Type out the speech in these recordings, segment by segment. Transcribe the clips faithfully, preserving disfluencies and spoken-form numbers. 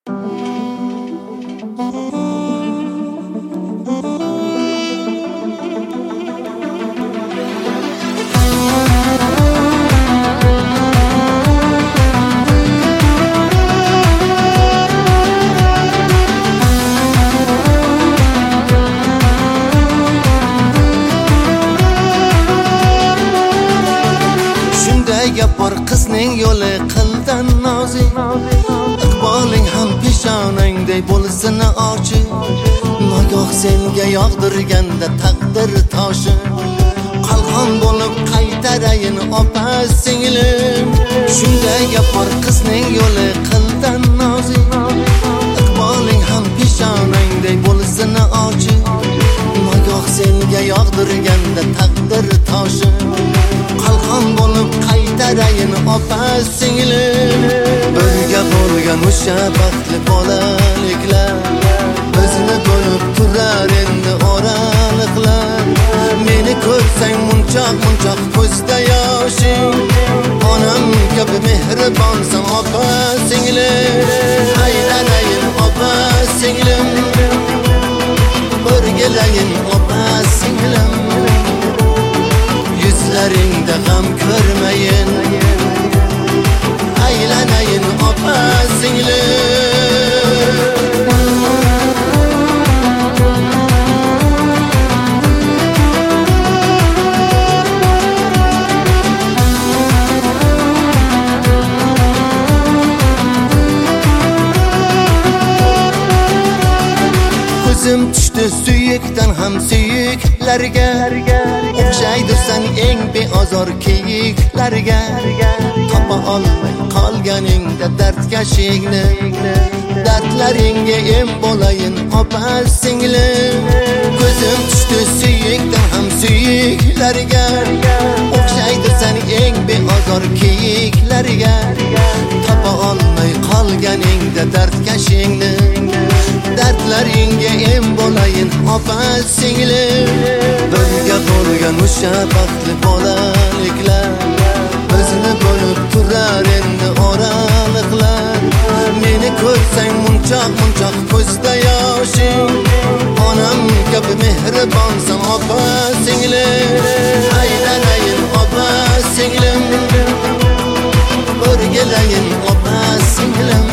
Yapar qizning yo'li qildan nozik, iqboling ham peshonangday bo'lsin ochiq. Nagoh senga yog'dirganda taqdir toshi, qalqon bo'lib qaytarayin opa singlim. Shunday yapar qizning yo'li qildan nozik, iqboling ham peshonangday bo'lsin ochiq. Nagoh senga yog'dirganda taqdir toshi, qalqon bo'lib qaytarayin opa singlim. Birga bo'lgan o'sha baxtli bolaliklar bizni bo'lib turar endi oraliqlar. Meni ko'rsang munchoq munchoq ko'zda yoshing, onam kabi mehribonsan opa singlim. Aylanayin opa singlim, o'rgilayin opa singlim. Yuzlaringda g'am ko'rmayin, aylanayin opa singlim. Ko'zim tushdi suyakdan ham suyuklarga, o'xshaydirsan eng beozor kiyiklarga. Topa olmay qolganingda dardkashingni, dardlaringga em bo'layin opa singlim. Ko'zim tushdi suyakdan ham suyuklarga, o'xshaydirsan eng beozor kiyiklarga. Topa olmay qolganingda dardkashingni, dardlaringga em bo'layin opa singlim. Birga bo'lgan o'sha baxtli bolaliklar bizni bo'lib turar endi oraliqlar. Meni ko'rsang munchoq munchoq ko'zda yoshing, onam kabi mehribonsan opa singlim. Aylanayin opa singlim, o'rgilayin opa singlim.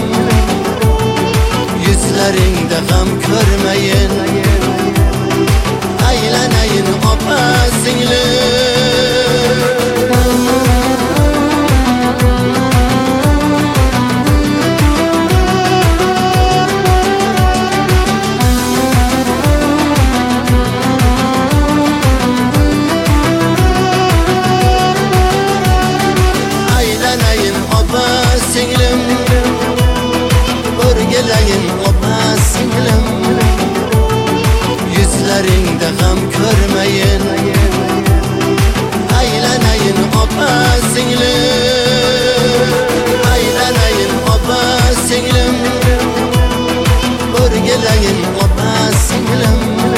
Yuzlaringda g'am ko'rmayin, aylanayin opa singlim. Aylanayin opa singlim, o'rgilayin opa singlim. Yuzlaringda g'am ko'rmayin, aylanayin opa singlim. Aylanayin opa singlim, o'rgilayin opa singlim.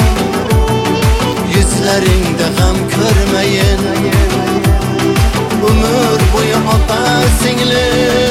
Yuzlaringda g'am ko'rmayin, umr bo'yi opa singlim.